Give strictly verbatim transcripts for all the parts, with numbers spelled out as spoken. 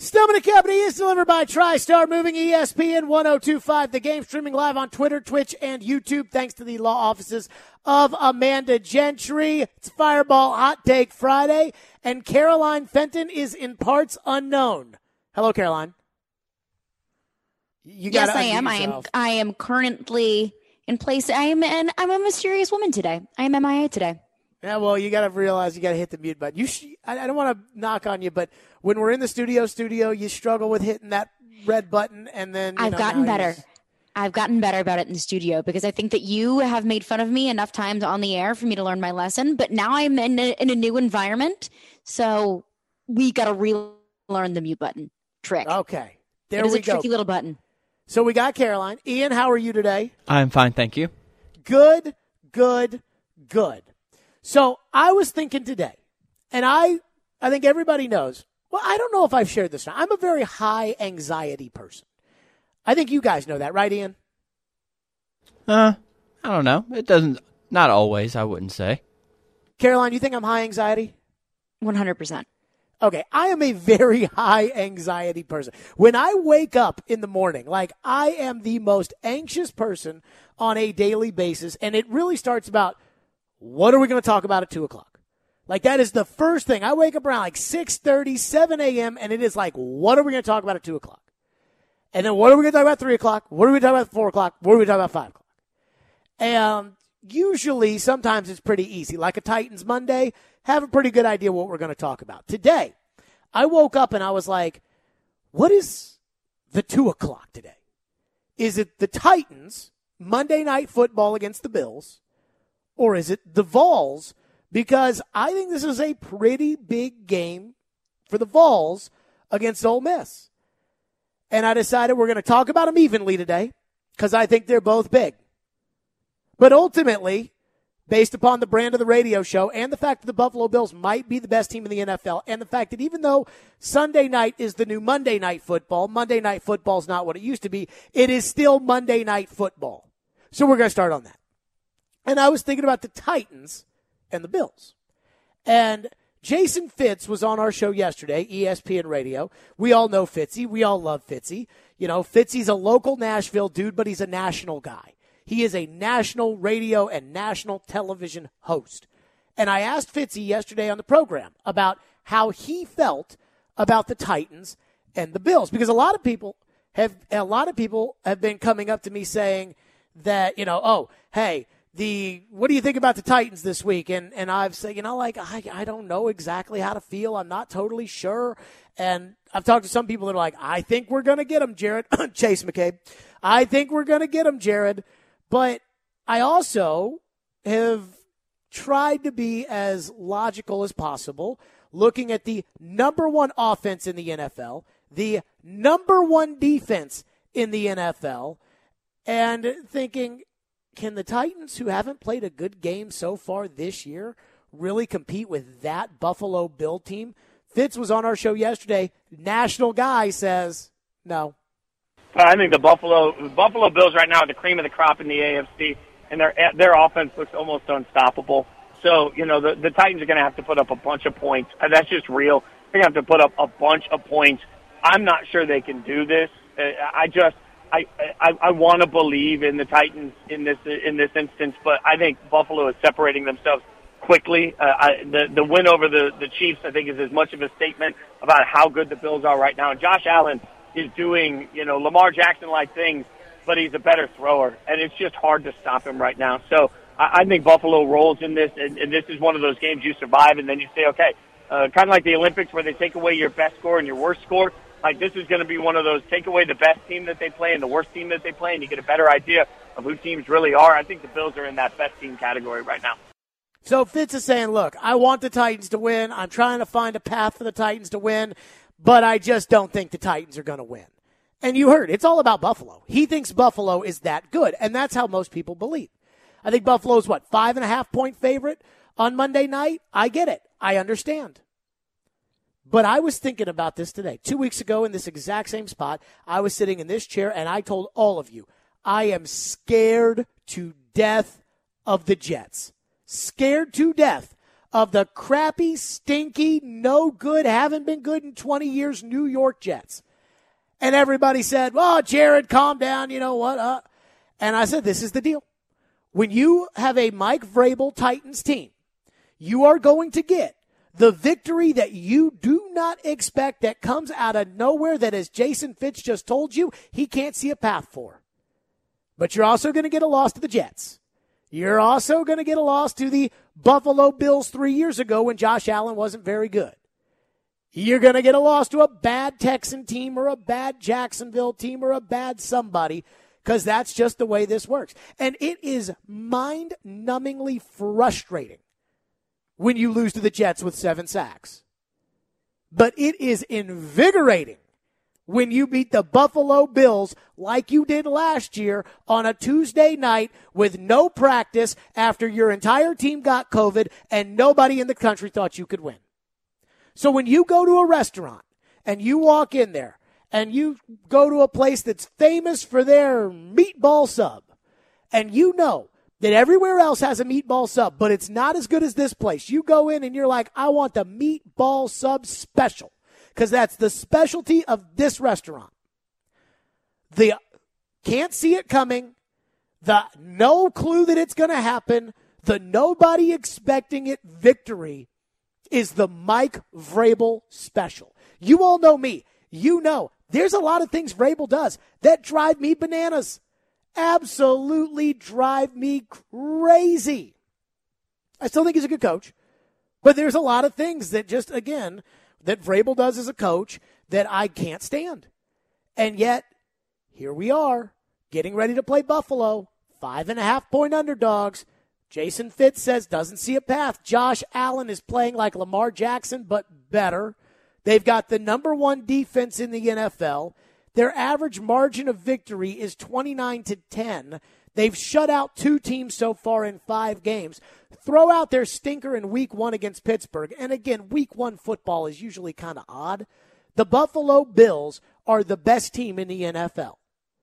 Stillman and Company is delivered by TriStar Moving, E S P N one oh two point five. The game streaming live on Twitter, Twitch, and YouTube thanks to the law offices of Amanda Gentry. It's Fireball Hot Take Friday, and Caroline Fenton is in parts unknown. Hello, Caroline. You yes, I am. I am. I am currently in place. I am, and I'm a mysterious woman today. I am M I A today. Yeah, well, you got to realize you got to hit the mute button. You, sh- I, I don't want to knock on you, but when we're in the studio, studio, you struggle with hitting that red button, and then you I've know, gotten better. Just... I've gotten better about it in the studio because I think that you have made fun of me enough times on the air for me to learn my lesson. But now I'm in a, in a new environment, so we got to relearn the mute button trick. Okay, there it is we a go. Tricky little button. So we got Caroline. Ian, how are you today? I'm fine, thank you. Good, good, good. So I was thinking today, and I I think everybody knows, well, I don't know if I've shared this. I'm a very high anxiety person. I think you guys know that, right, Ian? Uh, I don't know. It doesn't, not always, I wouldn't say. Caroline, you think I'm high anxiety? one hundred percent. Okay, I am a very high anxiety person. When I wake up in the morning, like I am the most anxious person on a daily basis, and it really starts about, what are we going to talk about at two o'clock? Like, that is the first thing. I wake up around like six thirty, seven a.m., and it is like, what are we going to talk about at two o'clock? And then what are we going to talk about at three o'clock? What are we going to talk about at four o'clock? What are we going to talk about at five o'clock? And usually, sometimes it's pretty easy. Like a Titans Monday, have a pretty good idea what we're going to talk about. Today, I woke up and I was like, what is the two o'clock today? Is it the Titans, Monday Night Football against the Bills? Or is it the Vols? Because I think this is a pretty big game for the Vols against Ole Miss. And I decided we're going to talk about them evenly today because I think they're both big. But ultimately, based upon the brand of the radio show and the fact that the Buffalo Bills might be the best team in the N F L, and the fact that even though Sunday night is the new Monday Night Football, Monday Night Football is not what it used to be, it is still Monday Night Football. So we're going to start on that. And I was thinking about the Titans and the Bills. And Jason Fitz was on our show yesterday, E S P N Radio. We all know Fitzy. We all love Fitzy. You know, Fitzy's a local Nashville dude, but he's a national guy. He is a national radio and national television host. And I asked Fitzy yesterday on the program about how he felt about the Titans and the Bills. Because a lot of people have, a lot of people have been coming up to me saying that, you know, oh, hey, The what do you think about the Titans this week? And and I've said, you know, like, I, I don't know exactly how to feel. I'm not totally sure. And I've talked to some people that are like, I think we're going to get him, Jared. Chase McCabe. I think we're going to get him, Jared. But I also have tried to be as logical as possible, looking at the number one offense in the N F L, the number one defense in the N F L, and thinking, can the Titans, who haven't played a good game so far this year, really compete with that Buffalo Bill team? Fitz was on our show yesterday. National guy says no. I think the Buffalo Buffalo Bills right now are the cream of the crop in the A F C, and their their offense looks almost unstoppable. So, you know, the, the Titans are going to have to put up a bunch of points. And that's just real. They're going to have to put up a bunch of points. I'm not sure they can do this. I just I, I, I want to believe in the Titans in this in this instance, but I think Buffalo is separating themselves quickly. Uh, I, the the win over the, the Chiefs, I think, is as much of a statement about how good the Bills are right now. And Josh Allen is doing, you know, Lamar Jackson-like things, but he's a better thrower, and it's just hard to stop him right now. So I, I think Buffalo rolls in this, and, and this is one of those games you survive, and then you say, okay, uh, kind of like the Olympics where they take away your best score and your worst score. Like, this is going to be one of those take away the best team that they play and the worst team that they play, and you get a better idea of who teams really are. I think the Bills are in that best team category right now. So Fitz is saying, look, I want the Titans to win. I'm trying to find a path for the Titans to win, but I just don't think the Titans are going to win. And you heard, it's all about Buffalo. He thinks Buffalo is that good, and that's how most people believe. I think Buffalo's, what, five and a half point favorite on Monday night? I get it. I understand. But I was thinking about this today. Two weeks ago in this exact same spot, I was sitting in this chair, and I told all of you, I am scared to death of the Jets. Scared to death of the crappy, stinky, no good, haven't been good in twenty years New York Jets. And everybody said, well, Jared, calm down, you know what? Uh, and I said, this is the deal. When you have a Mike Vrabel Titans team, you are going to get the victory that you do not expect, that comes out of nowhere, that, as Jason Fitz just told you, he can't see a path for. But you're also going to get a loss to the Jets. You're also going to get a loss to the Buffalo Bills three years ago when Josh Allen wasn't very good. You're going to get a loss to a bad Texan team or a bad Jacksonville team or a bad somebody, because that's just the way this works. And it is mind-numbingly frustrating when you lose to the Jets with seven sacks. But it is invigorating when you beat the Buffalo Bills like you did last year on a Tuesday night with no practice after your entire team got COVID and nobody in the country thought you could win. So when you go to a restaurant and you walk in there and you go to a place that's famous for their meatball sub, and you know that everywhere else has a meatball sub, but it's not as good as this place, you go in and you're like, I want the meatball sub special, because that's the specialty of this restaurant. The can't see it coming, the no clue that it's going to happen, the nobody expecting it victory is the Mike Vrabel special. You all know me. You know there's a lot of things Vrabel does that drive me bananas. Absolutely drive me crazy. I still think he's a good coach, but there's a lot of things that just, again, that Vrabel does as a coach that I can't stand. And yet, here we are, getting ready to play Buffalo, five and a half point underdogs. Jason Fitz says doesn't see a path. Josh Allen is playing like Lamar Jackson, but better. They've got the number one defense in the N F L. Their average margin of victory is twenty-nine to ten. They've shut out two teams so far in five games. Throw out their stinker in week one against Pittsburgh. And again, week one football is usually kind of odd. The Buffalo Bills are the best team in the N F L.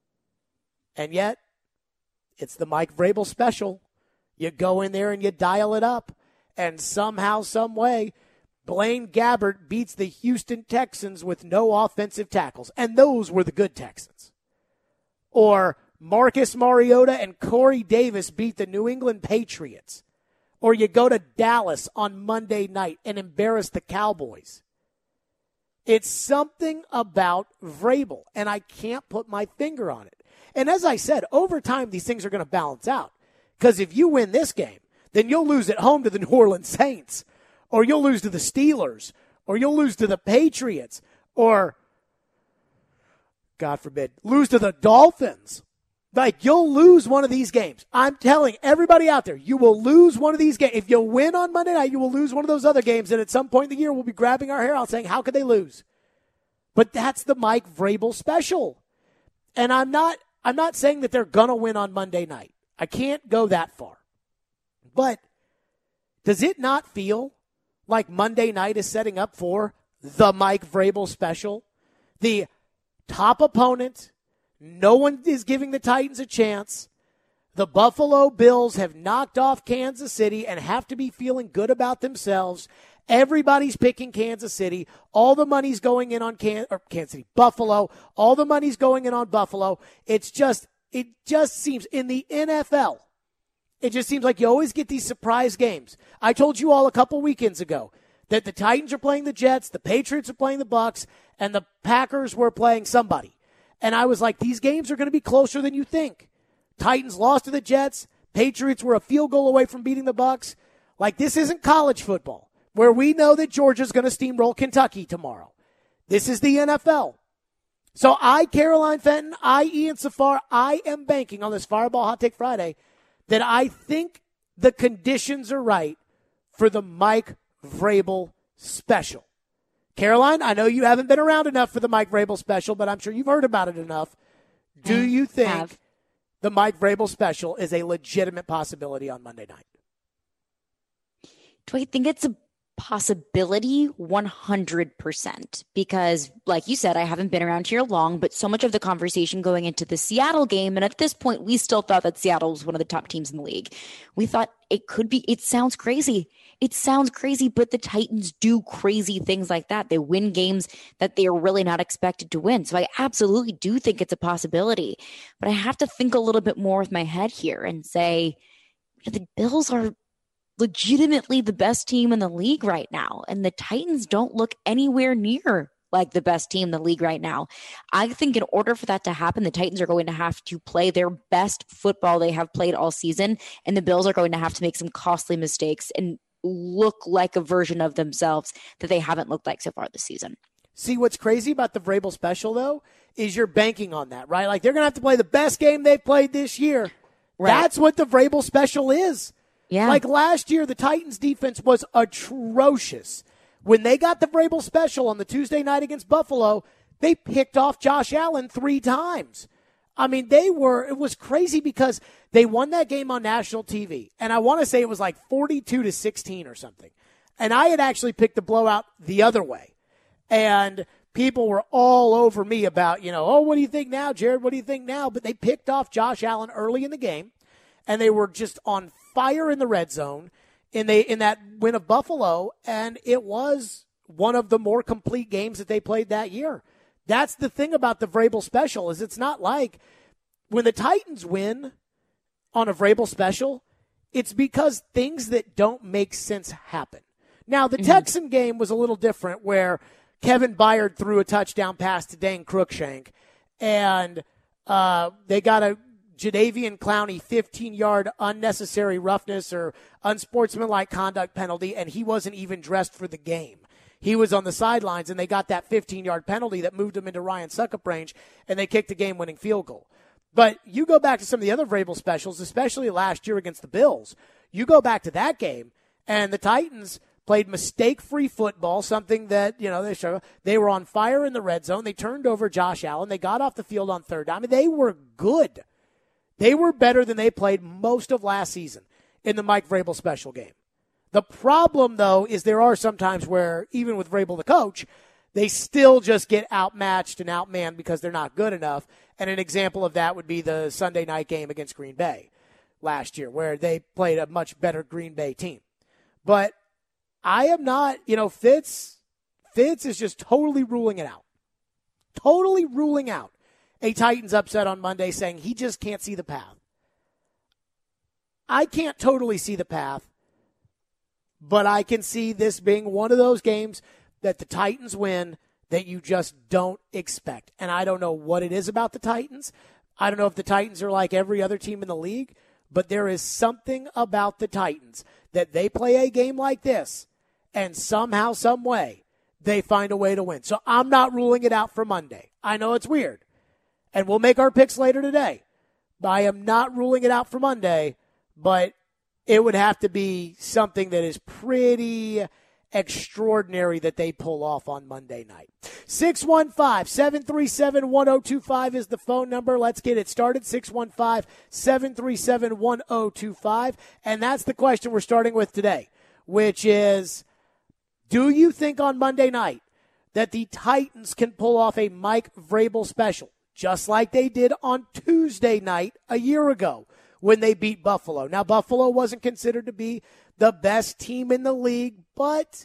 And yet, it's the Mike Vrabel special. You go in there and you dial it up. And somehow, some way, Blaine Gabbert beats the Houston Texans with no offensive tackles. And those were the good Texans. Or Marcus Mariota and Corey Davis beat the New England Patriots. Or you go to Dallas on Monday night and embarrass the Cowboys. It's something about Vrabel, and I can't put my finger on it. And as I said, over time, these things are going to balance out. Because if you win this game, then you'll lose at home to the New Orleans Saints, or you'll lose to the Steelers, or you'll lose to the Patriots, or, God forbid, lose to the Dolphins. Like, you'll lose one of these games. I'm telling everybody out there, you will lose one of these games. If you win on Monday night, you will lose one of those other games, and at some point in the year, we'll be grabbing our hair out saying, how could they lose? But that's the Mike Vrabel special. And I'm not, I'm not saying that they're going to win on Monday night. I can't go that far. But does it not feel like Monday night is setting up for the Mike Vrabel special? The top opponent, no one is giving the Titans a chance. The Buffalo Bills have knocked off Kansas City and have to be feeling good about themselves. Everybody's picking Kansas City. All the money's going in on Can- or Kansas City, Buffalo. All the money's going in on Buffalo. It's just, it just seems in the N F L, it just seems like you always get these surprise games. I told you all a couple weekends ago that the Titans are playing the Jets, the Patriots are playing the Bucs, and the Packers were playing somebody. And I was like, these games are going to be closer than you think. Titans lost to the Jets. Patriots were a field goal away from beating the Bucs. Like, this isn't college football, where we know that Georgia's going to steamroll Kentucky tomorrow. This is the N F L. So I, Caroline Fenton, I, Ian Safar, I am banking on this Fireball Hot Take Friday that I think the conditions are right for the Mike Vrabel special. Caroline, I know you haven't been around enough for the Mike Vrabel special, but I'm sure you've heard about it enough. Do you think have. the Mike Vrabel special is a legitimate possibility on Monday night? Do I think it's a possibility? one hundred percent. Because, like you said, I haven't been around here long, but so much of the conversation going into the Seattle game, and at this point, we still thought that Seattle was one of the top teams in the league. We thought it could be, it sounds crazy. It sounds crazy, but the Titans do crazy things like that. They win games that they are really not expected to win. So I absolutely do think it's a possibility. But I have to think a little bit more with my head here and say, the Bills are legitimately the best team in the league right now. And the Titans don't look anywhere near like the best team in the league right now. I think in order for that to happen, the Titans are going to have to play their best football they have played all season. And the Bills are going to have to make some costly mistakes and look like a version of themselves that they haven't looked like so far this season. See, what's crazy about the Vrabel special, though, is you're banking on that, right? Like, they're going to have to play the best game they've played this year. Right. That's what the Vrabel special is. Yeah. Like last year, the Titans defense was atrocious. When they got the Vrabel special on the Tuesday night against Buffalo, they picked off Josh Allen three times. I mean, they were, it was crazy because they won that game on national T V. And I want to say it was like forty-two to sixteen or something. And I had actually picked the blowout the other way. And people were all over me about, you know, oh, what do you think now, Jared? What do you think now? But they picked off Josh Allen early in the game. And they were just on fire in the red zone in they in that win of Buffalo, and it was one of the more complete games that they played that year. That's the thing about the Vrabel special, is it's not like when the Titans win on a Vrabel special, it's because things that don't make sense happen. Now, the mm-hmm. Texan game was a little different, where Kevin Byard threw a touchdown pass to Dane Cruikshank, and uh, they got a Jadeveon Clowney fifteen-yard unnecessary roughness or unsportsmanlike conduct penalty, and he wasn't even dressed for the game. He was on the sidelines, and they got that fifteen-yard penalty that moved him into Ryan Succop range, and they kicked a game-winning field goal. But you go back to some of the other Vrabel specials, especially last year against the Bills. You go back to that game, and the Titans played mistake-free football, something that, you know, they show, they were on fire in the red zone. They turned over Josh Allen. They got off the field on third down. I mean, they were good. They were better than they played most of last season in the Mike Vrabel special game. The problem, though, is there are some times where, even with Vrabel the coach, they still just get outmatched and outmanned because they're not good enough. And an example of that would be the Sunday night game against Green Bay last year, where they played a much better Green Bay team. But I am not, you know, Fitz, Fitz is just totally ruling it out. Totally ruling out a Titans upset on Monday, saying he just can't see the path. I can't totally see the path, but I can see this being one of those games that the Titans win that you just don't expect. And I don't know what it is about the Titans. I don't know if the Titans are like every other team in the league, but there is something about the Titans that they play a game like this, and somehow, some way, they find a way to win. So I'm not ruling it out for Monday. I know it's weird. And we'll make our picks later today. I am not ruling it out for Monday, but it would have to be something that is pretty extraordinary that they pull off on Monday night. six one five, seven three seven, one oh two five is the phone number. Let's get it started. six one five, seven three seven, one oh two five. And that's the question we're starting with today, which is, do you think on Monday night that the Titans can pull off a Mike Vrabel special, just like they did on Tuesday night a year ago when they beat Buffalo? Now, Buffalo wasn't considered to be the best team in the league, but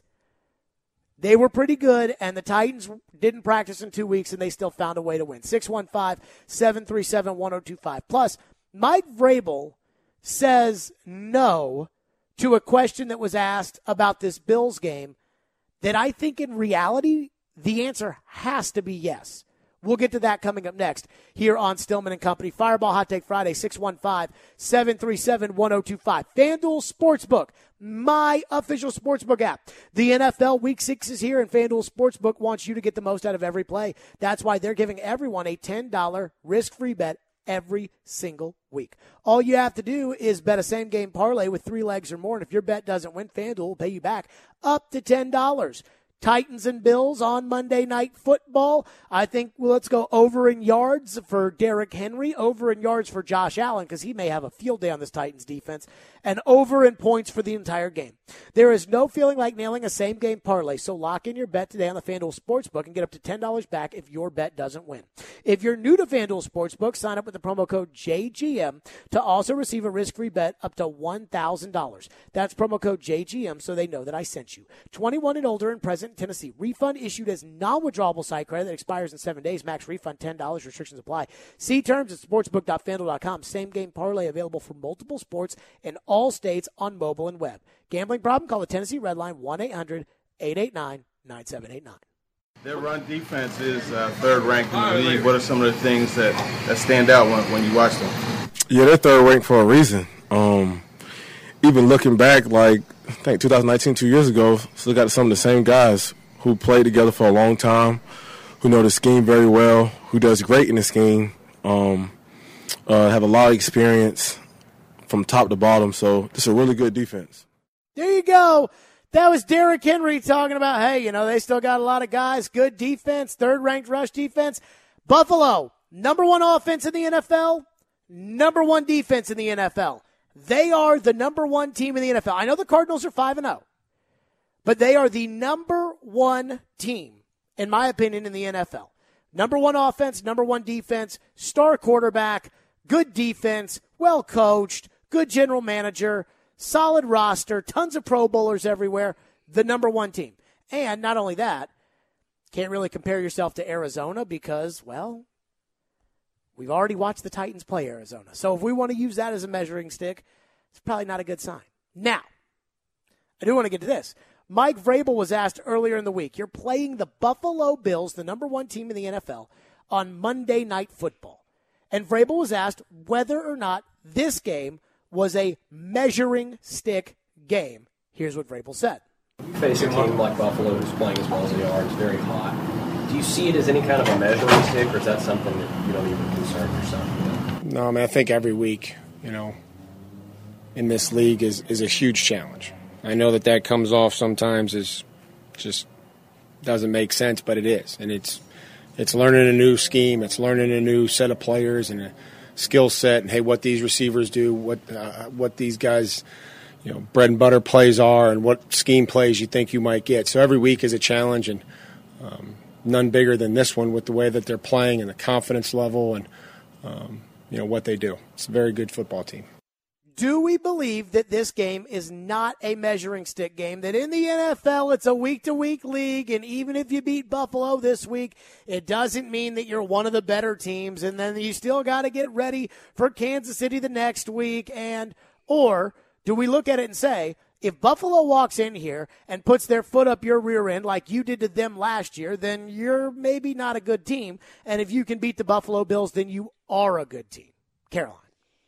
they were pretty good, and the Titans didn't practice in two weeks, and they still found a way to win. six one five, seven three seven, one oh two five. Plus, Mike Vrabel says no to a question that was asked about this Bills game that I think in reality the answer has to be yes. We'll get to that coming up next here on Stillman and Company. Fireball Hot Take Friday, six one five, seven three seven, one oh two five. FanDuel Sportsbook, my official sportsbook app. The N F L Week six is here, and FanDuel Sportsbook wants you to get the most out of every play. That's why they're giving everyone a ten dollars risk-free bet every single week. All you have to do is bet a same-game parlay with three legs or more, and if your bet doesn't win, FanDuel will pay you back up to ten dollars. Titans and Bills on Monday Night Football. I think, well, let's go over in yards for Derrick Henry, over in yards for Josh Allen, because he may have a field day on this Titans defense, and over in points for the entire game. There is no feeling like nailing a same-game parlay, so lock in your bet today on the FanDuel Sportsbook and get up to ten dollars back if your bet doesn't win. If you're new to FanDuel Sportsbook, sign up with the promo code J G M to also receive a risk-free bet up to one thousand dollars. That's promo code J G M so they know that I sent you. twenty-one and older and present in Tennessee. Refund issued as non-withdrawable site credit that expires in seven days. Max refund ten dollars. Restrictions apply. See terms at sportsbook dot fanduel dot com. Same-game parlay available for multiple sports in all states on mobile and web. Gambling problem? Call the Tennessee Red Line one eight hundred eight eight nine nine seven eight nine. Their run defense is uh, third ranked in the league. What are some of the things that, that stand out when, when you watch them? Yeah, they're third ranked for a reason. Um, even looking back, like I think twenty nineteen, two years ago, still got some of the same guys who played together for a long time, who know the scheme very well, who does great in the scheme, um, uh, have a lot of experience from top to bottom. So it's a really good defense. There you go. That was Derrick Henry talking about, hey, you know, they still got a lot of guys, good defense, third-ranked rush defense. Buffalo, number one offense in the N F L, number one defense in the N F L. They are the number one team in the N F L. I know the Cardinals are five and oh, but they are the number one team, in my opinion, in the N F L. Number one offense, number one defense, star quarterback, good defense, well coached, good general manager, solid roster, tons of Pro Bowlers everywhere, the number one team. And not only that, can't really compare yourself to Arizona because, well, we've already watched the Titans play Arizona. So if we want to use that as a measuring stick, it's probably not a good sign. Now, I do want to get to this. Mike Vrabel was asked earlier in the week, you're playing the Buffalo Bills, the number one team in the N F L, on Monday Night Football. And Vrabel was asked whether or not this game was a measuring stick game. Here's what Vrabel said. You face a team like Buffalo who's playing as well as they are. It's very hot. Do you see it as any kind of a measuring stick, or is that something that you don't even concern yourself with? No, I mean, I think every week, you know, in this league is, is a huge challenge. I know that that comes off sometimes as just doesn't make sense, but it is. And it's it's learning a new scheme. It's learning a new set of players and a skill set, and hey, what these receivers do, what uh, what these guys, you know, bread and butter plays are, and what scheme plays you think you might get. So every week is a challenge, and um, none bigger than this one with the way that they're playing and the confidence level and um, you know what they do. It's a very good football team. Do we believe that this game is not a measuring stick game, that in the N F L it's a week-to-week league, and even if you beat Buffalo this week, it doesn't mean that you're one of the better teams, and then you still got to get ready for Kansas City the next week? And or do we look at it and say, if Buffalo walks in here and puts their foot up your rear end like you did to them last year, then you're maybe not a good team, and if you can beat the Buffalo Bills, then you are a good team? Caroline.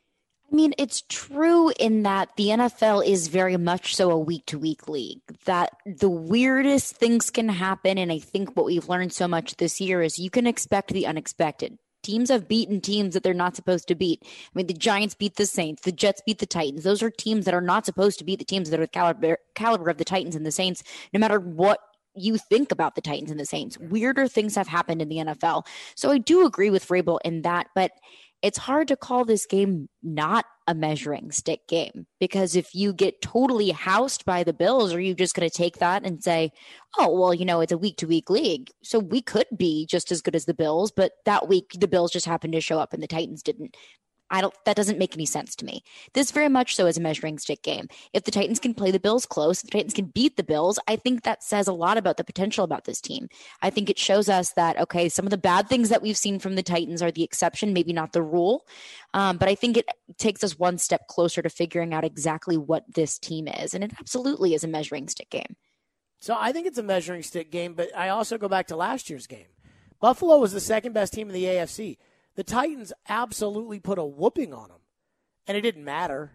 I mean, it's true in that the N F L is very much so a week-to-week league, that the weirdest things can happen, and I think what we've learned so much this year is you can expect the unexpected. Teams have beaten teams that they're not supposed to beat. I mean, the Giants beat the Saints. The Jets beat the Titans. Those are teams that are not supposed to beat the teams that are the caliber, caliber of the Titans and the Saints, no matter what you think about the Titans and the Saints. Weirder things have happened in the N F L. So I do agree with Vrabel in that, but it's hard to call this game not a measuring stick game, because if you get totally housed by the Bills, are you just going to take that and say, oh, well, you know, it's a week-to-week league, so we could be just as good as the Bills, but that week the Bills just happened to show up and the Titans didn't. I don't, that doesn't make any sense to me. This very much so is a measuring stick game. If the Titans can play the Bills close, if the Titans can beat the Bills, I think that says a lot about the potential about this team. I think it shows us that, okay, some of the bad things that we've seen from the Titans are the exception, maybe not the rule. Um, but I think it takes us one step closer to figuring out exactly what this team is. And it absolutely is a measuring stick game. So I think it's a measuring stick game, but I also go back to last year's game. Buffalo was the second best team in the A F C. The Titans absolutely put a whooping on them, and it didn't matter.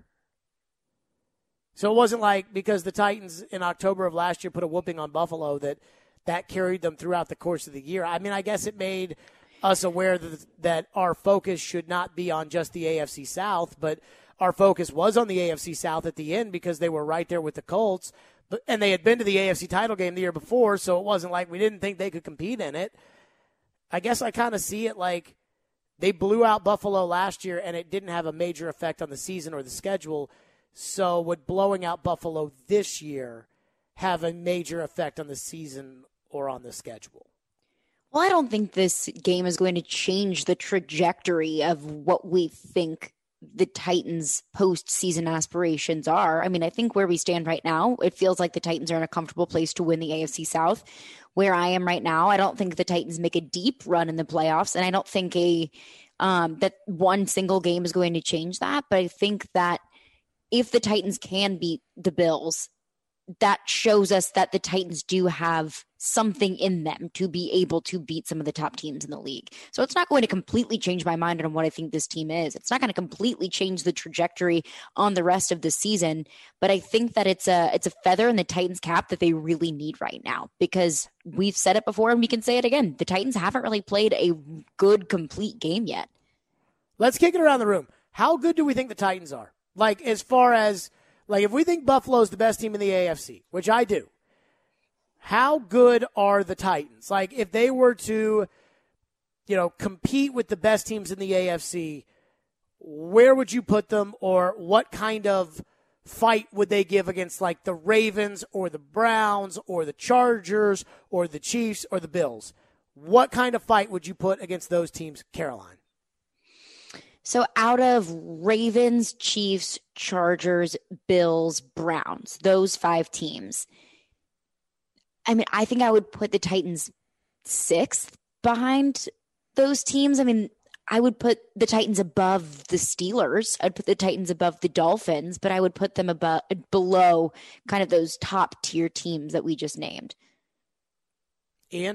So it wasn't like because the Titans in October of last year put a whooping on Buffalo that that carried them throughout the course of the year. I mean, I guess it made us aware that, that our focus should not be on just the A F C South, but our focus was on the A F C South at the end because they were right there with the Colts, but, and they had been to the A F C title game the year before, so it wasn't like we didn't think they could compete in it. I guess I kind of see it like they blew out Buffalo last year, and it didn't have a major effect on the season or the schedule So would blowing out Buffalo this year have a major effect on the season or on the schedule? Well, I don't think this game is going to change the trajectory of what we think the Titans' postseason aspirations are. I mean, I think where we stand right now, it feels like the Titans are in a comfortable place to win the A F C South. Where I am right now, I don't think the Titans make a deep run in the playoffs, and I don't think a um, that one single game is going to change that. But I think that if the Titans can beat the Bills, that shows us that the Titans do have something in them to be able to beat some of the top teams in the league. So it's not going to completely change my mind on what I think this team is. It's not going to completely change the trajectory on the rest of the season, but I think that it's a it's a feather in the Titans' cap that they really need right now, because we've said it before and we can say it again. The Titans haven't really played a good, complete game yet. Let's kick it around the room. How good do we think the Titans are? Like, as far as, like, if we think Buffalo's the best team in the A F C, which I do, how good are the Titans? Like, if they were to, you know, compete with the best teams in the A F C, where would you put them, or what kind of fight would they give against, like, the Ravens or the Browns or the Chargers or the Chiefs or the Bills? What kind of fight would you put against those teams, Caroline? So out of Ravens, Chiefs, Chargers, Bills, Browns, those five teams, I mean, I think I would put the Titans sixth behind those teams. I mean, I would put the Titans above the Steelers. I'd put the Titans above the Dolphins, but I would put them above, below kind of those top tier teams that we just named. Ian?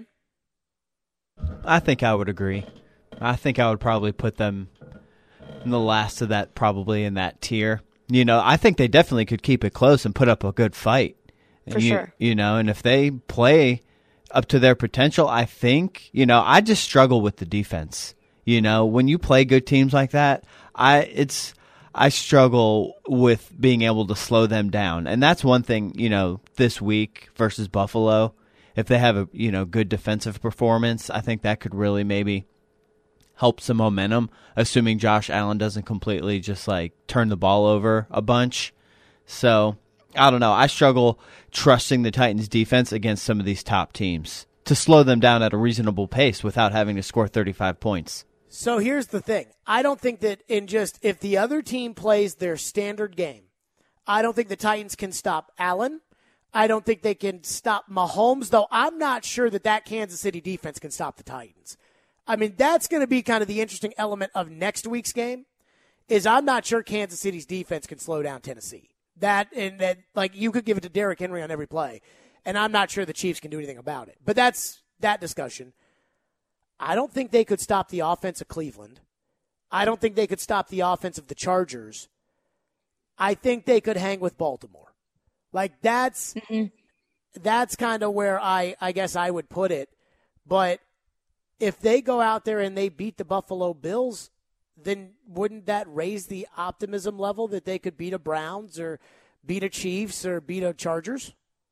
I think I would agree. I think I would probably put them in the last of that, probably in that tier. You know, I think they definitely could keep it close and put up a good fight. For you, sure. You know, and if they play up to their potential, I think, you know, I just struggle with the defense. You know, when you play good teams like that, I it's I struggle with being able to slow them down. And that's one thing, you know, this week versus Buffalo, if they have a, you know, good defensive performance, I think that could really maybe help some momentum, assuming Josh Allen doesn't completely just like turn the ball over a bunch. So I don't know. I struggle trusting the Titans defense against some of these top teams to slow them down at a reasonable pace without having to score thirty-five points. So here's the thing. I don't think that in just, if the other team plays their standard game, I don't think the Titans can stop Allen. I don't think they can stop Mahomes, though I'm not sure that that Kansas City defense can stop the Titans. I mean, that's going to be kind of the interesting element of next week's game, is I'm not sure Kansas City's defense can slow down Tennessee. That, and that, like, you could give it to Derrick Henry on every play, and I'm not sure the Chiefs can do anything about it. But that's that discussion. I don't think they could stop the offense of Cleveland. I don't think they could stop the offense of the Chargers. I think they could hang with Baltimore. Like, that's mm-hmm. that's kind of where I, I guess I would put it. But if they go out there and they beat the Buffalo Bills, then wouldn't that raise the optimism level that they could beat a Browns or beat a Chiefs or beat a Chargers?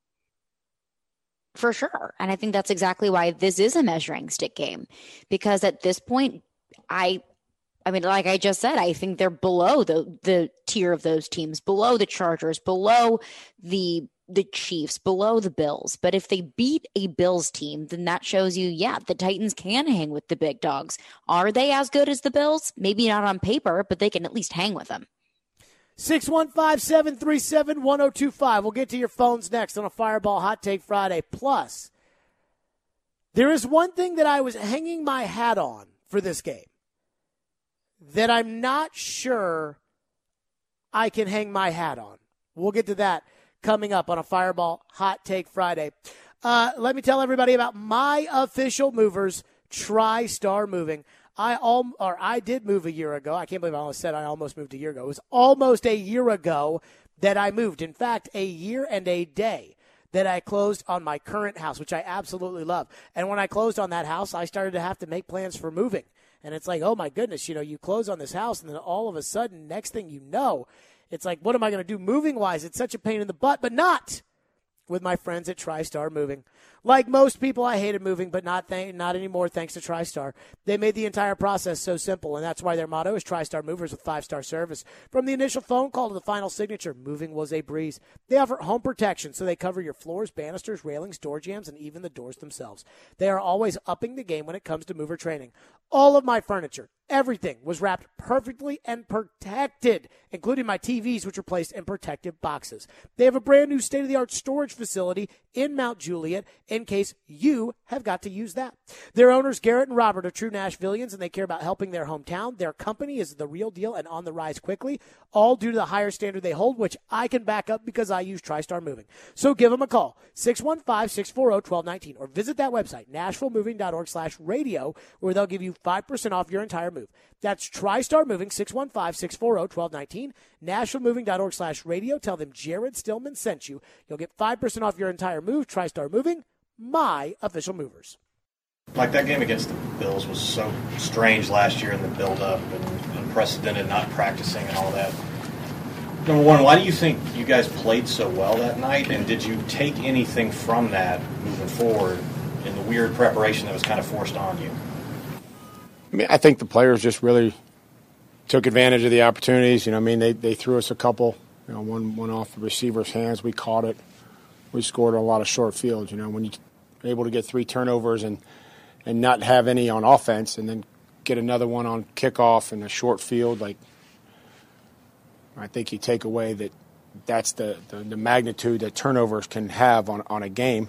For sure. And I think that's exactly why this is a measuring stick game. Because at this point, I I mean, like I just said, I think they're below the the tier of those teams, below the Chargers, below the the Chiefs, below the Bills. But if they beat a Bills team, then that shows you, yeah, the Titans can hang with the big dogs. Are they as good as the Bills? Maybe not on paper, but they can at least hang with them. six one five, seven three seven, one oh two five. We'll get to your phones next on a Fireball Hot Take Friday. Plus, there is one thing that I was hanging my hat on for this game that I'm not sure I can hang my hat on. We'll get to that coming up on a Fireball Hot Take Friday. Uh, let me tell everybody about my official movers, TriStar Moving. I all or I did move a year ago. I can't believe I almost said I almost moved a year ago. It was almost a year ago that I moved. In fact, a year and a day that I closed on my current house, which I absolutely love. And when I closed on that house, I started to have to make plans for moving. And it's like, oh my goodness, you know, you close on this house, and then all of a sudden, next thing you know, it's like, what am I going to do moving-wise? It's such a pain in the butt, but not with my friends at TriStar Moving. Like most people, I hated moving, but not th- not anymore thanks to TriStar. They made the entire process so simple, and that's why their motto is TriStar Movers with five-star service. From the initial phone call to the final signature, moving was a breeze. They offer home protection, so they cover your floors, banisters, railings, door jambs, and even the doors themselves. They are always upping the game when it comes to mover training. All of my furniture, everything was wrapped perfectly and protected, including my T Vs, which were placed in protective boxes. They have a brand new state-of-the-art storage facility in Mount Juliet in case you have got to use that. Their owners, Garrett and Robert, are true Nashvillians, and they care about helping their hometown. Their company is the real deal and on the rise quickly, all due to the higher standard they hold, which I can back up because I use TriStar Moving. So give them a call, six one five, six four zero, one two one nine, or visit that website, nashville moving dot org slash radio, where they'll give you five percent off your entire move. That's TriStar Moving, six one five, six four zero, one two one nine, nashville moving dot org slash radio. Tell them Jared Stillman sent you. You'll get five percent off your entire move. TriStar Moving, my official movers. Like that game against the Bills was so strange last year in the build-up and unprecedented, not practicing and all that. Number one, why do you think you guys played so well that night, and did you take anything from that moving forward in the weird preparation that was kind of forced on you? I mean, I think the players just really took advantage of the opportunities. You know, I mean, they, they threw us a couple. You know, one one off the receiver's hands. We caught it. We scored a lot of short fields. You know, when you're able to get three turnovers and and not have any on offense, and then get another one on kickoff in a short field, like I think you take away that that's the, the, the magnitude that turnovers can have on, on a game,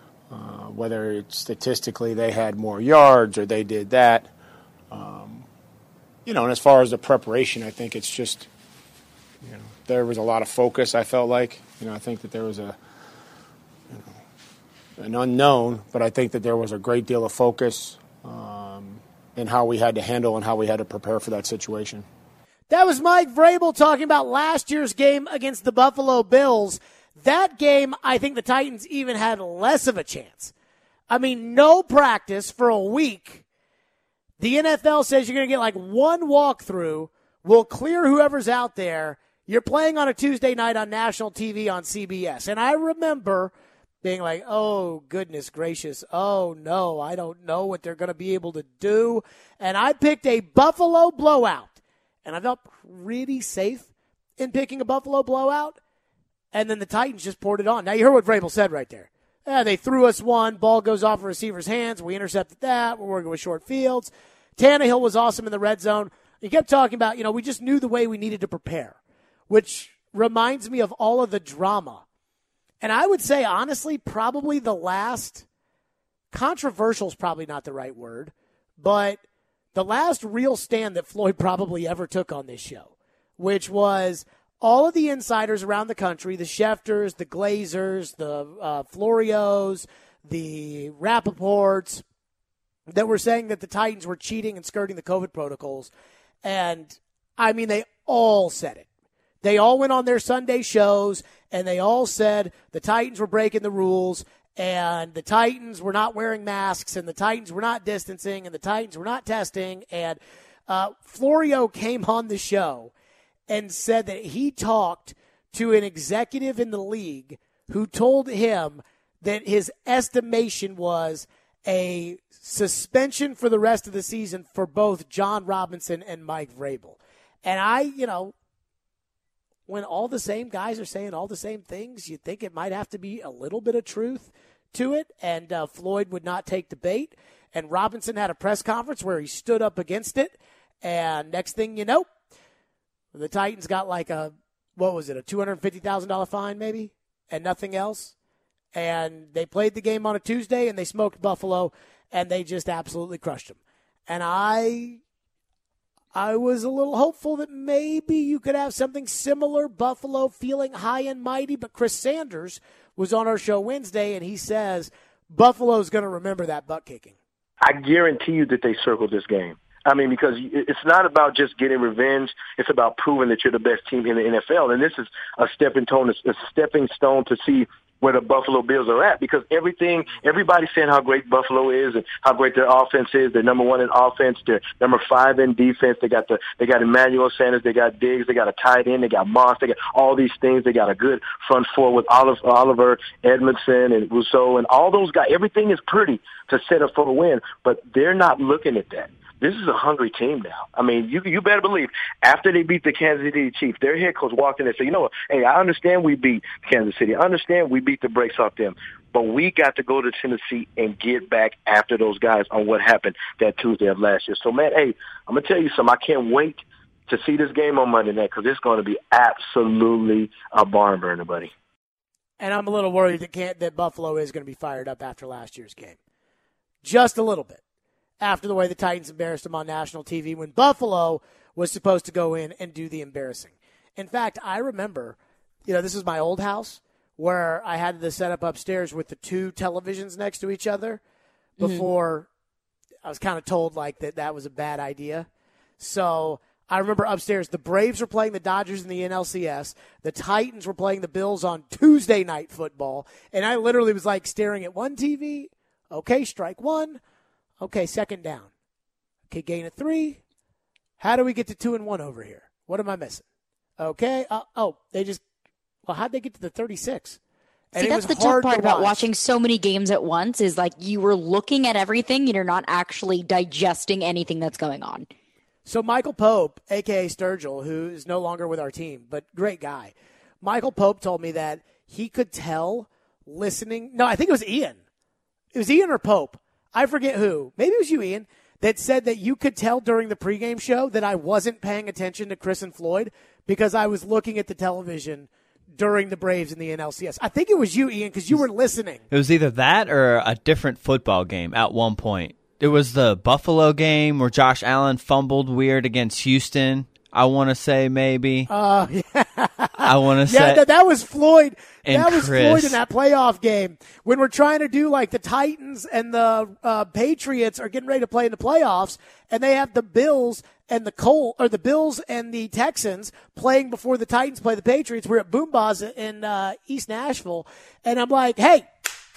uh, whether it's statistically they had more yards or they did that. Um, you know, and as far as the preparation, I think it's just, you know, there was a lot of focus, I felt like. You know, I think that there was a, you know, an unknown, but I think that there was a great deal of focus um, in how we had to handle and how we had to prepare for that situation. That was Mike Vrabel talking about last year's game against the Buffalo Bills. That game, I think the Titans even had less of a chance. I mean, no practice for a week. The N F L says you're going to get like one walkthrough. We'll clear whoever's out there. You're playing on a Tuesday night on national T V on C B S. And I remember being like, oh, goodness gracious. Oh, no, I don't know what they're going to be able to do. And I picked a Buffalo blowout. And I felt pretty safe in picking a Buffalo blowout. And then the Titans just poured it on. Now, you heard what Vrabel said right there. Yeah, they threw us one. Ball goes off a receiver's hands. We intercepted that. We're working with short fields. Tannehill was awesome in the red zone. He kept talking about, you know, we just knew the way we needed to prepare, which reminds me of all of the drama. And I would say, honestly, probably the last, controversial is probably not the right word, but the last real stand that Floyd probably ever took on this show, which was all of the insiders around the country, the Schefters, the Glazers, the uh, Florios, the Rappaports, that were saying that the Titans were cheating and skirting the COVID protocols. And, I mean, they all said it. They all went on their Sunday shows, and they all said the Titans were breaking the rules, and the Titans were not wearing masks, and the Titans were not distancing, and the Titans were not testing. And uh, Florio came on the show and said that he talked to an executive in the league who told him that his estimation was a suspension for the rest of the season for both John Robinson and Mike Vrabel. And I, you know, when all the same guys are saying all the same things, you'd think it might have to be a little bit of truth to it. And uh, Floyd would not take the bait. And Robinson had a press conference where he stood up against it. And next thing you know, the Titans got like a, what was it, a two hundred fifty thousand dollars fine maybe, and nothing else. And they played the game on a Tuesday, and they smoked Buffalo, and they just absolutely crushed them. And I I was a little hopeful that maybe you could have something similar, Buffalo feeling high and mighty, but Chris Sanders was on our show Wednesday, and he says Buffalo's going to remember that butt kicking. I guarantee you that they circled this game. I mean, because it's not about just getting revenge. It's about proving that you're the best team in the N F L. And this is a stepping stone, a stepping stone to see where the Buffalo Bills are at, because everything, everybody's saying how great Buffalo is and how great their offense is. They're number one in offense. They're number five in defense. They got the, they got Emmanuel Sanders. They got Diggs. They got a tight end. They got Moss. They got all these things. They got a good front four with Oliver, Oliver Edmondson and Rousseau and all those guys. Everything is pretty to set up for a win, but they're not looking at that. This is a hungry team now. I mean, you you better believe after they beat the Kansas City Chiefs, their head coach walked in and said, you know what, hey, I understand we beat Kansas City. I understand we beat the brakes off them. But we got to go to Tennessee and get back after those guys on what happened that Tuesday of last year. So, man, hey, I'm going to tell you something. I can't wait to see this game on Monday night because it's going to be absolutely a barn burner, buddy. And I'm a little worried that, can't, that Buffalo is going to be fired up after last year's game. Just a little bit. After the way the Titans embarrassed them on national T V when Buffalo was supposed to go in and do the embarrassing. In fact, I remember, you know, this is my old house where I had the setup upstairs with the two televisions next to each other before mm-hmm. I was kind of told, like, that that was a bad idea. So I remember upstairs the Braves were playing the Dodgers in the N L C S. The Titans were playing the Bills on Tuesday Night Football. And I literally was, like, staring at one T V. Okay, strike one. Okay, second down. Okay, gain of three. How do we get to two and one over here? What am I missing? Okay. Uh, oh, they just. Well, how'd they get to the thirty-six? And See, that's the tough part about watching so many games at once is like you were looking at everything and you're not actually digesting anything that's going on. So Michael Pope, a k a. Sturgill, who is no longer with our team, but great guy. Michael Pope told me that he could tell listening. No, I think it was Ian. It was Ian or Pope. I forget who. Maybe it was you, Ian, that said that you could tell during the pregame show that I wasn't paying attention to Chris and Floyd because I was looking at the television during the Braves in the N L C S. I think it was you, Ian, because you were listening. It was either that or a different football game at one point. It was the Buffalo game where Josh Allen fumbled weird against Houston. I want to say maybe. Uh, yeah. I want to yeah, say. Yeah, that, that was Floyd. And that was Chris. Floyd in that playoff game when we're trying to do like the Titans and the uh, Patriots are getting ready to play in the playoffs, and they have the Bills and the Col or the Bills and the Texans playing before the Titans play the Patriots. We're at Boomba's in uh, East Nashville, and I'm like, hey,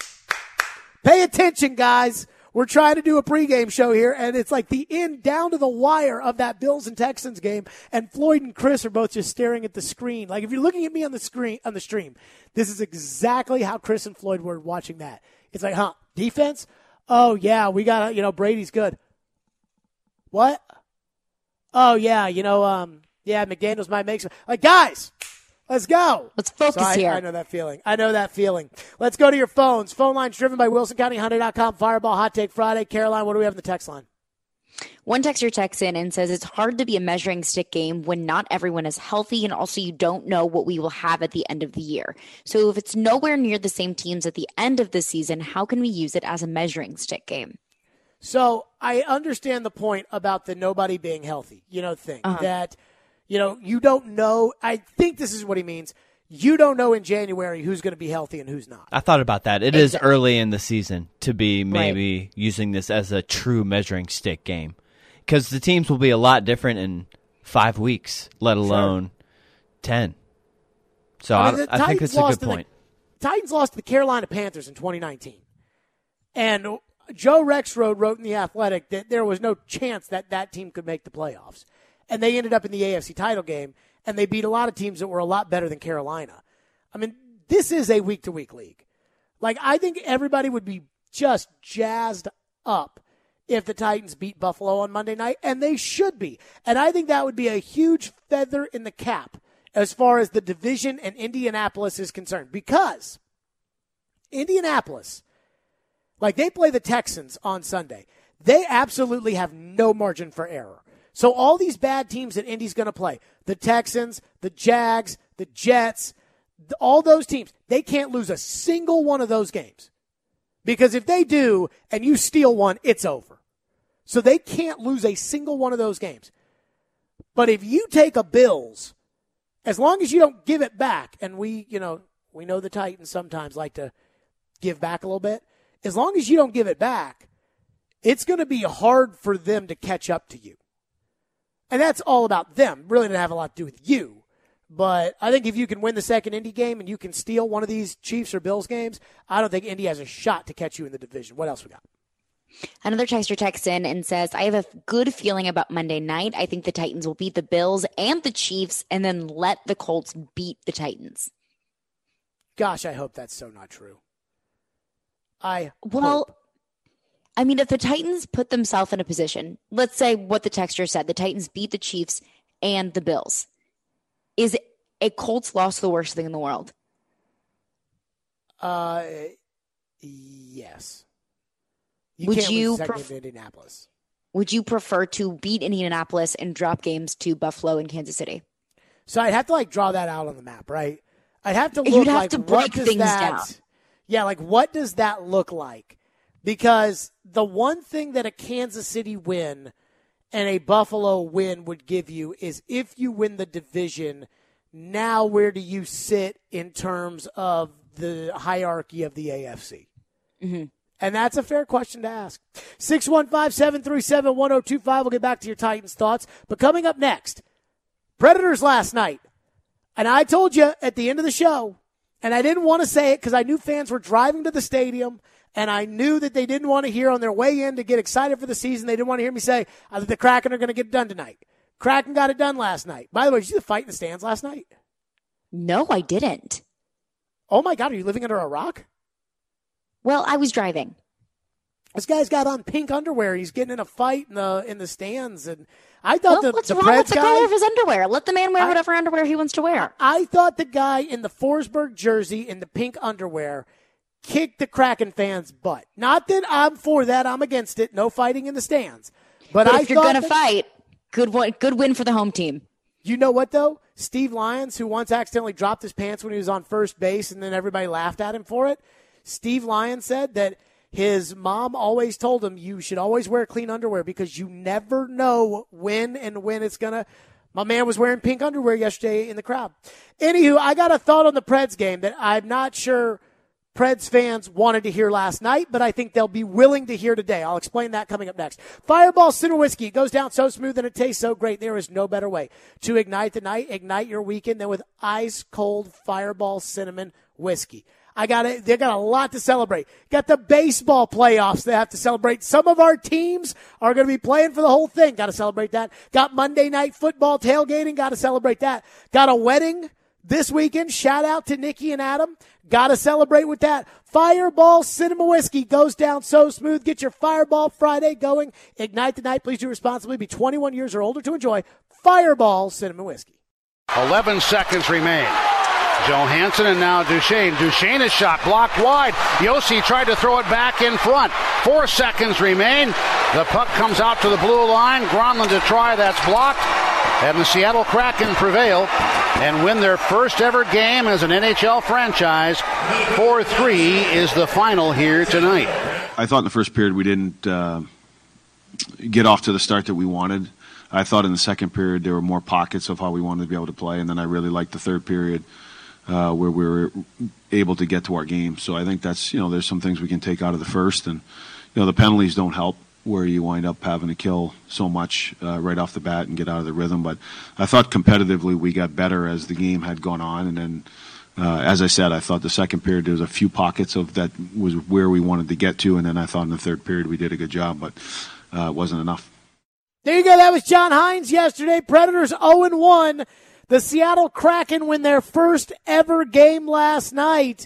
pay attention, guys. We're trying to do a pregame show here, and it's like the end down to the wire of that Bills and Texans game, and Floyd and Chris are both just staring at the screen. Like, if you're looking at me on the screen, on the stream, this is exactly how Chris and Floyd were watching that. It's like, huh, defense? Oh, yeah, we got, you know, Brady's good. What? Oh, yeah, you know, um, yeah, McDaniels might make some. Like, guys, let's go. Let's focus so I, here. I know that feeling. I know that feeling. Let's go to your phones. Phone lines driven by Wilson County Hyundai dot com. Fireball Hot Take Friday. Caroline, what do we have in the text line? One texter texts in and says it's hard to be a measuring stick game when not everyone is healthy and also you don't know what we will have at the end of the year. So if it's nowhere near the same teams at the end of the season, how can we use it as a measuring stick game? So I understand the point about the nobody being healthy, you know, thing uh-huh. that, you know, you don't know. I think this is what he means. You don't know in January who's going to be healthy and who's not. I thought about that. It exactly. is early in the season to be maybe right. using this as a true measuring stick game because the teams will be a lot different in five weeks, let alone sure. ten. So I, mean, I, I think that's a good point. The Titans lost to the Carolina Panthers in twenty nineteen. And Joe Rexrode wrote in The Athletic that there was no chance that that team could make the playoffs. And they ended up in the A F C title game, and they beat a lot of teams that were a lot better than Carolina. I mean, this is a week-to-week league. Like, I think everybody would be just jazzed up if the Titans beat Buffalo on Monday night, and they should be. And I think that would be a huge feather in the cap as far as the division and Indianapolis is concerned. Because Indianapolis, like they play the Texans on Sunday, they absolutely have no margin for error. So all these bad teams that Indy's going to play, the Texans, the Jags, the Jets, all those teams, they can't lose a single one of those games. Because if they do and you steal one, it's over. So they can't lose a single one of those games. But if you take a Bills, as long as you don't give it back, and we, you know, we know the Titans sometimes like to give back a little bit. As long as you don't give it back, it's going to be hard for them to catch up to you. And that's all about them. Really didn't have a lot to do with you. But I think if you can win the second Indy game and you can steal one of these Chiefs or Bills games, I don't think Indy has a shot to catch you in the division. What else we got? Another texter texts in and says, I have a good feeling about Monday night. I think the Titans will beat the Bills and the Chiefs and then let the Colts beat the Titans. Gosh, I hope that's so not true. I Well, hope. I mean, if the Titans put themselves in a position, let's say what the texter said, the Titans beat the Chiefs and the Bills. Is a Colts loss the worst thing in the world? Uh, yes. You Would can't you lose the second pref- to Indianapolis. Would you prefer to beat Indianapolis and drop games to Buffalo and Kansas City? So I'd have to like draw that out on the map, right? I'd have to look You'd have like to what break does things that, down. Yeah, like what does that look like? Because the one thing that a Kansas City win and a Buffalo win would give you is if you win the division, now where do you sit in terms of the hierarchy of the A F C? Mm-hmm. And that's a fair question to ask. six one five, seven three seven, one oh two five. We'll get back to your Titans thoughts. But coming up next, Predators last night. And I told you at the end of the show, and I didn't want to say it because I knew fans were driving to the stadium, and I knew that they didn't want to hear on their way in to get excited for the season. They didn't want to hear me say, I think the Kraken are going to get it done tonight. Kraken got it done last night. By the way, did you see the fight in the stands last night? No, I didn't. Oh, my God. Are you living under a rock? Well, I was driving. This guy's got on pink underwear. He's getting in a fight in the in the stands, and I thought well, the, what's the wrong Preds with the guy, color of his underwear? Let the man wear I, whatever underwear he wants to wear. I thought the guy in the Forsberg jersey in the pink underwear kicked the Kraken fans' butt. Not that I'm for that. I'm against it. No fighting in the stands. But, but I if you're going to fight, good one, good win for the home team. You know what, though? Steve Lyons, who once accidentally dropped his pants when he was on first base and then everybody laughed at him for it, Steve Lyons said that his mom always told him you should always wear clean underwear because you never know when and when it's going to. My man was wearing pink underwear yesterday in the crowd. Anywho, I got a thought on the Preds game that I'm not sure Preds fans wanted to hear last night, but I think they'll be willing to hear today. I'll explain that coming up next. Fireball Cinnamon Whiskey. It goes down so smooth and it tastes so great. There is no better way to ignite the night, ignite your weekend than with ice-cold Fireball Cinnamon Whiskey. I got it. They got a lot to celebrate. Got the baseball playoffs they have to celebrate. Some of our teams are going to be playing for the whole thing. Got to celebrate that. Got Monday night football tailgating. Got to celebrate that. Got a wedding this weekend. Shout out to Nikki and Adam. Got to celebrate with that. Fireball Cinnamon Whiskey goes down so smooth. Get your Fireball Friday going. Ignite the night. Please do responsibly. Be twenty-one years or older to enjoy Fireball Cinnamon Whiskey. eleven seconds remain. Johansson and now Duchesne. Duchesne is shot blocked wide. Yossi tried to throw it back in front. Four seconds remain. The puck comes out to the blue line. Gronlund to try. That's blocked. And the Seattle Kraken prevail and win their first ever game as an N H L franchise. four three is the final here tonight. I thought in the first period we didn't uh, get off to the start that we wanted. I thought in the second period there were more pockets of how we wanted to be able to play, and then I really liked the third period. Uh, where we were able to get to our game. So I think that's, you know, there's some things we can take out of the first. And, you know, the penalties don't help where you wind up having to kill so much uh, right off the bat and get out of the rhythm. But I thought competitively we got better as the game had gone on. And then, uh, as I said, I thought the second period there was a few pockets of that was where we wanted to get to. And then I thought in the third period we did a good job, but uh, it wasn't enough. There you go. That was John Hines yesterday. Predators oh and one. The Seattle Kraken win their first ever game last night.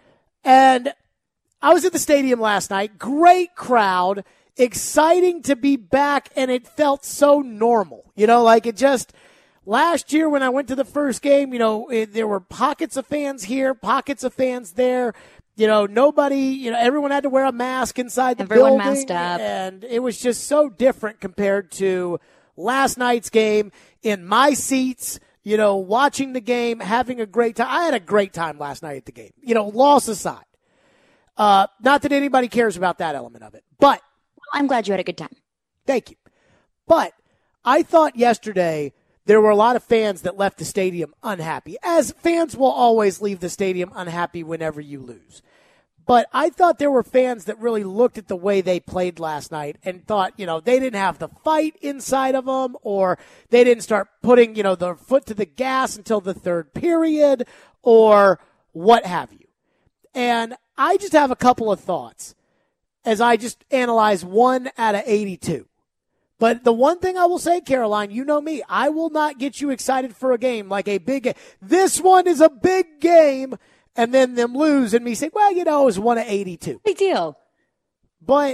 And I was at the stadium last night. Great crowd. Exciting to be back, and it felt so normal. You know, like it just, last year when I went to the first game, you know, it, there were pockets of fans here, pockets of fans there. You know, nobody, you know, everyone had to wear a mask inside the Everyone building. masked up. And it was just so different compared to last night's game in my seats. You know, watching the game, having a great time. I had a great time last night at the game. You know, loss aside. Uh, not that anybody cares about that element of it. But I'm glad you had a good time. Thank you. But I thought yesterday there were a lot of fans that left the stadium unhappy, as fans will always leave the stadium unhappy whenever you lose. But I thought there were fans that really looked at the way they played last night and thought, you know, they didn't have the fight inside of them, or they didn't start putting, you know, their foot to the gas until the third period, or what have you. And I just have a couple of thoughts as I just analyze one out of eighty-two. But the one thing I will say, Caroline, you know me, I will not get you excited for a game like a big – this one is a big game, and then them lose and me say, well, you know, it was one of eighty-two. Big deal. But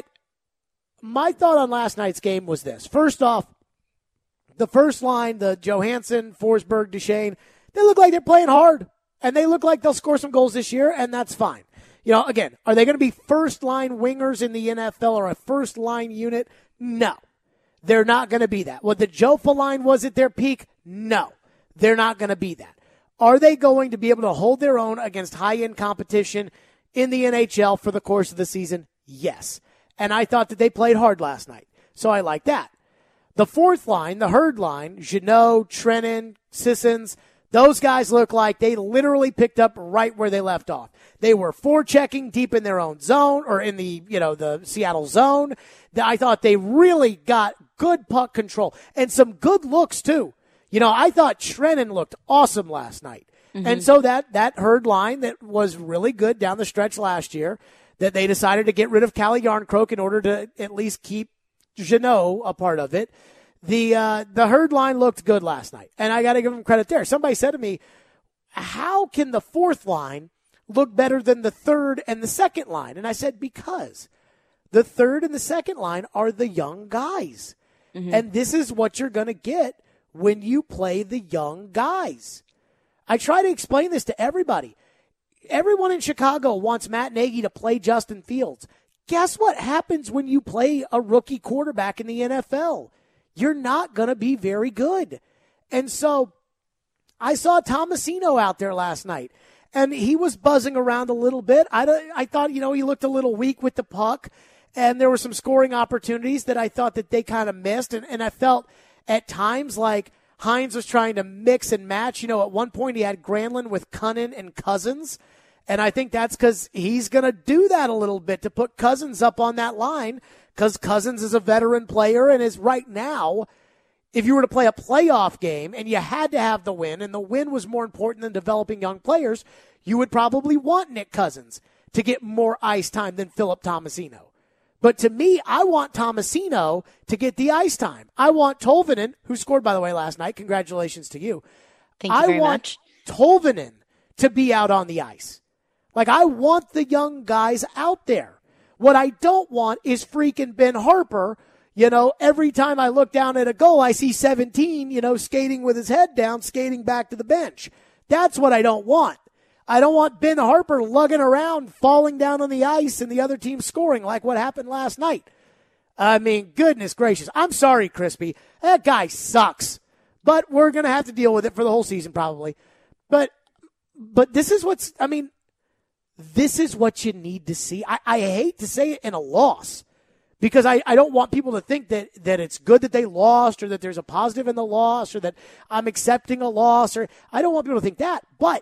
my thought on last night's game was this. First off, the first line, the Johansson, Forsberg, Duchesne, they look like they're playing hard, and they look like they'll score some goals this year, and that's fine. You know, again, are they going to be first-line wingers in the N F L or a first-line unit? No. They're not going to be that. What the Jofa line was at their peak? No. They're not going to be that. Are they going to be able to hold their own against high-end competition in the N H L for the course of the season? Yes. And I thought that they played hard last night. So I like that. The fourth line, the Herd line, Jeannot, Trenin, Sissons, those guys look like they literally picked up right where they left off. They were forechecking deep in their own zone or in the, you know, the Seattle zone. I thought they really got good puck control and some good looks too. You know, I thought Trenin looked awesome last night. Mm-hmm. And so that, that Herd line that was really good down the stretch last year, that they decided to get rid of Calle Yarncroke in order to at least keep Jeannot a part of it. The uh, the Herd line looked good last night, and I got to give them credit there. Somebody said to me, how can the fourth line look better than the third and the second line? And I said, because the third and the second line are the young guys. Mm-hmm. And this is what you're going to get when you play the young guys. I try to explain this to everybody. Everyone in Chicago wants Matt Nagy to play Justin Fields. Guess what happens when you play a rookie quarterback in the N F L? You're not going to be very good. And so I saw Tomasino out there last night, and he was buzzing around a little bit. I, I thought, you know, he looked a little weak with the puck, and there were some scoring opportunities that I thought that they kind of missed, and, and I felt at times like Hines was trying to mix and match. You know, at one point he had Granlund with Cunnin and Cousins, and I think that's because he's going to do that a little bit to put Cousins up on that line, because Cousins is a veteran player and is right now, if you were to play a playoff game and you had to have the win, and the win was more important than developing young players, you would probably want Nick Cousins to get more ice time than Philip Tomasino. But to me, I want Tomasino to get the ice time. I want Tolvanen, who scored, by the way, last night. Congratulations to you. Thank you I very want much. Tolvanen to be out on the ice. Like, I want the young guys out there. What I don't want is freaking Ben Harper. You know, every time I look down at a goal, I see seventeen, you know, skating with his head down, skating back to the bench. That's what I don't want. I don't want Ben Harper lugging around, falling down on the ice, and the other team scoring like what happened last night. I mean, goodness gracious. I'm sorry, Crispy. That guy sucks. But we're going to have to deal with it for the whole season probably. But, but this is what's, I mean, this is what you need to see. I, I hate to say it in a loss because I, I don't want people to think that, that it's good that they lost or that there's a positive in the loss or that I'm accepting a loss. Or I don't want people to think that. But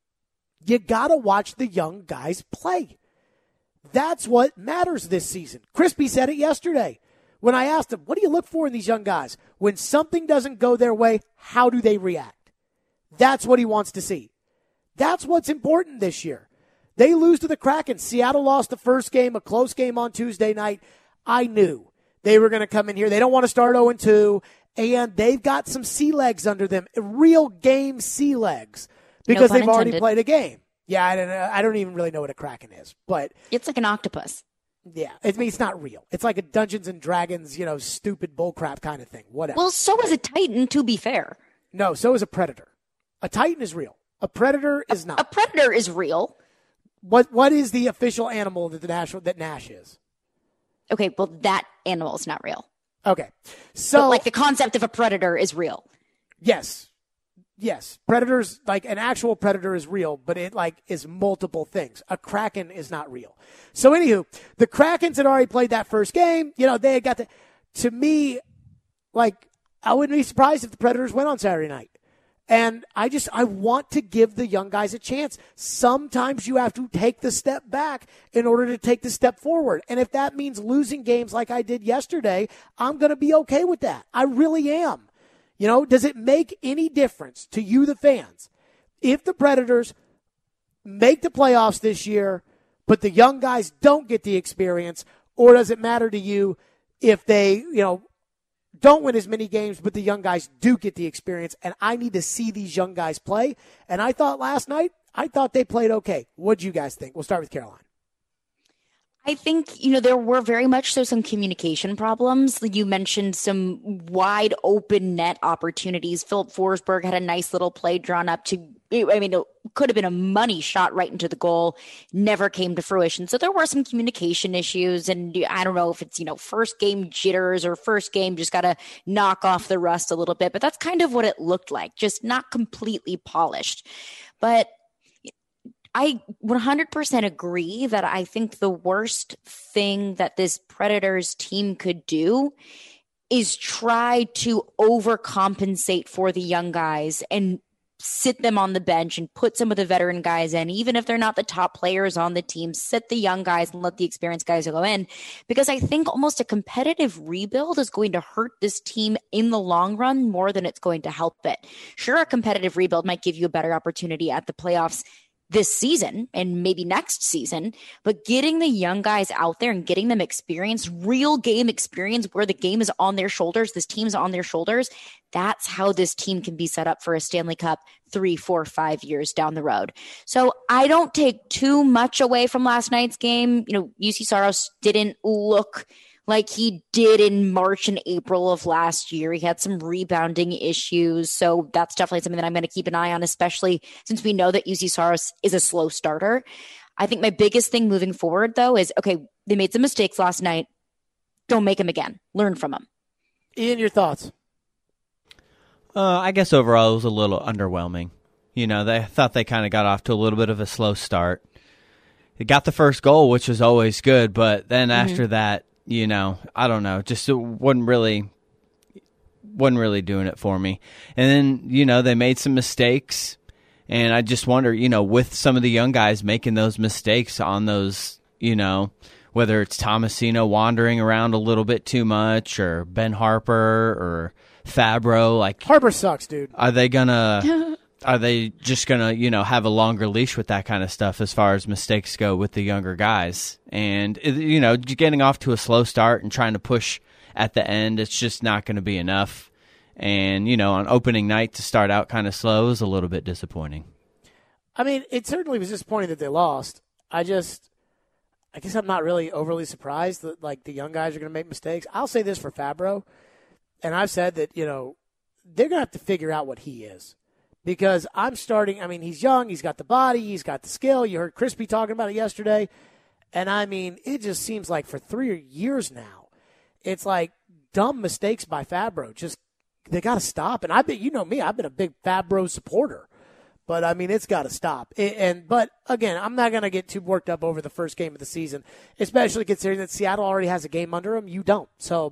you got to watch the young guys play. That's what matters this season. Crispy said it yesterday when I asked him, what do you look for in these young guys? When something doesn't go their way, how do they react? That's what he wants to see. That's what's important this year. They lose to the Kraken. Seattle lost the first game, a close game on Tuesday night. I knew they were going to come in here. They don't want to start oh and two, and they've got some sea legs under them, real game sea legs, because No they've pun already intended. played a game. Yeah, I don't, I don't even really know what a Kraken is, but It's like an octopus. yeah, I mean, it's not real. It's like a Dungeons and Dragons, you know, stupid bullcrap kind of thing. Whatever. Well, so is a Titan, to be fair. No, so is a Predator. A Titan is real. A Predator is not. A predator is real. What What is the official animal that the national that Nash is? Okay, well, that animal is not real. Okay, so But, like, the concept of a predator is real. yes, yes, predators, like an actual predator is real, but it like is multiple things. A Kraken is not real. So anywho, the Krakens had already played that first game. You know, they had got the. To me, like, I wouldn't be surprised if the Predators went on Saturday night. And I just, I want to give the young guys a chance. Sometimes you have to take the step back in order to take the step forward. And if that means losing games like I did yesterday, I'm going to be okay with that. I really am. You know, does it make any difference to you, the fans, if the Predators make the playoffs this year, but the young guys don't get the experience? Or does it matter to you if they, you know, don't win as many games, but the young guys do get the experience, and I need to see these young guys play? And I thought last night, I thought they played okay. What do you guys think? We'll start with Caroline. I think, you know, there were very much so some communication problems. You mentioned some wide open net opportunities. Philip Forsberg had a nice little play drawn up to, I mean, it could have been a money shot right into the goal, never came to fruition. So there were some communication issues, and I don't know if it's, you know, first game jitters or first game just got to knock off the rust a little bit, but that's kind of what it looked like, just not completely polished. But I one hundred percent agree that I think the worst thing that this Predators team could do is try to overcompensate for the young guys and sit them on the bench and put some of the veteran guys in, even if they're not the top players on the team, sit the young guys and let the experienced guys go in. Because I think almost a competitive rebuild is going to hurt this team in the long run more than it's going to help it. Sure, a competitive rebuild might give you a better opportunity at the playoffs this season and maybe next season, but getting the young guys out there and getting them experience, real game experience where the game is on their shoulders, this team's on their shoulders, that's how this team can be set up for a Stanley Cup three, four, five years down the road. So I don't take too much away from last night's game. You know, U C Saros didn't look like he did in March and April of last year. He had some rebounding issues. So that's definitely something that I'm going to keep an eye on, especially since we know that U C Saros is a slow starter. I think my biggest thing moving forward, though, is, okay, they made some mistakes last night. Don't make them again. Learn from them. Ian, your thoughts? Uh, I guess overall it was a little underwhelming. You know, they thought they kind of got off to a little bit of a slow start. They got the first goal, which was always good, but then mm-hmm. after that, you know, I don't know, just it wasn't really, wasn't really doing it for me. And then, you know, they made some mistakes, and I just wonder, you know, with some of the young guys making those mistakes on those, you know, whether it's Tomasino wandering around a little bit too much, or Ben Harper, or Fabro, like Harper sucks, dude. Are they gonna? Are they just going to, you know, have a longer leash with that kind of stuff as far as mistakes go with the younger guys? And, you know, getting off to a slow start and trying to push at the end, it's just not going to be enough. And, you know, on opening night to start out kind of slow is a little bit disappointing. I mean, it certainly was disappointing that they lost. I just, I guess I'm not really overly surprised that, like, the young guys are going to make mistakes. I'll say this for Fabro, and I've said that, you know, they're going to have to figure out what he is. Because I'm starting, I mean, he's young, he's got the body, he's got the skill. You heard Crispy talking about it yesterday. And, I mean, it just seems like for three years now, it's like dumb mistakes by Fabro. Just, they got to stop. And I've been, you know me, I've been a big Fabro supporter. But, I mean, it's got to stop. It, and But, again, I'm not going to get too worked up over the first game of the season, especially considering that Seattle already has a game under them. You don't. So,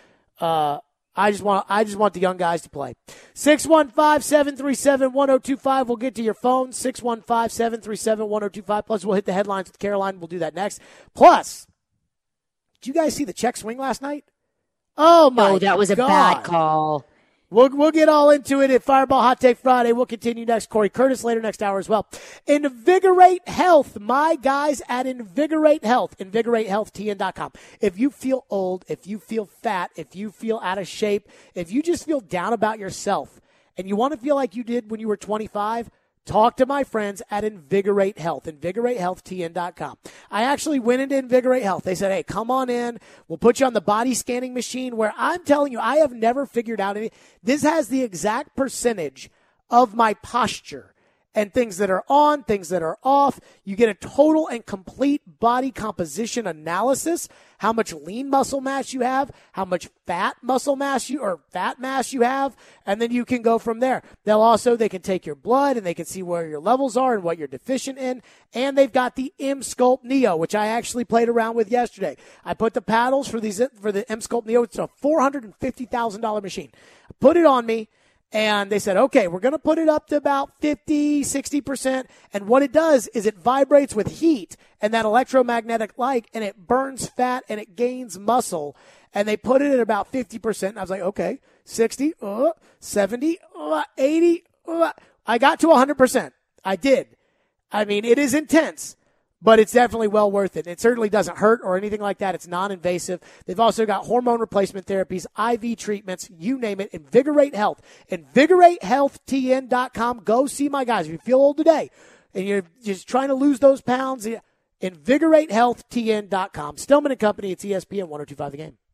uh, I just want I just want the young guys to play. six one five, seven three seven, one oh two five. We'll get to your phone. six one five, seven three seven, one oh two five. Plus, we'll hit the headlines with Caroline. We'll do that next. Plus, did you guys see the check swing last night? Oh, my God. Oh, that was a God. bad call. We'll, we'll get all into it at Fireball Hot Take Friday. We'll continue next. Corey Curtis later next hour as well. Invigorate Health. My guys at Invigorate Health. Invigorate Health T N dot com. If you feel old, if you feel fat, if you feel out of shape, if you just feel down about yourself and you want to feel like you did when you were twenty-five, talk to my friends at Invigorate Health, Invigorate Health T N dot com. I actually went into Invigorate Health. They said, hey, come on in. We'll put you on the body scanning machine, where I'm telling you, I have never figured out any. This has the exact percentage of my posture and things that are on, things that are off. You get a total and complete body composition analysis, how much lean muscle mass you have, how much fat muscle mass you or fat mass you have, and then you can go from there. They'll also, they can take your blood and they can see where your levels are and what you're deficient in. And they've got the M-Sculpt Neo, which I actually played around with yesterday. I put the paddles for these for the M-Sculpt Neo. It's a four hundred fifty thousand dollars machine. I put it on me. And they said, okay, we're going to put it up to about fifty, sixty percent. And what it does is it vibrates with heat and that electromagnetic light, and it burns fat and it gains muscle. And they put it at about fifty percent. And I was like, okay, sixty, uh, seventy, uh, eighty. Uh. I got to one hundred percent. I did. I mean, it is intense, but it's definitely well worth it. It certainly doesn't hurt or anything like that. It's non-invasive. They've also got hormone replacement therapies, I V treatments, you name it. Invigorate Health. Invigorate Health T N dot com. Go see my guys. If you feel old today and you're just trying to lose those pounds, Invigorate Health T N dot com. Stillman and Company, it's E S P N one oh two point five The Game.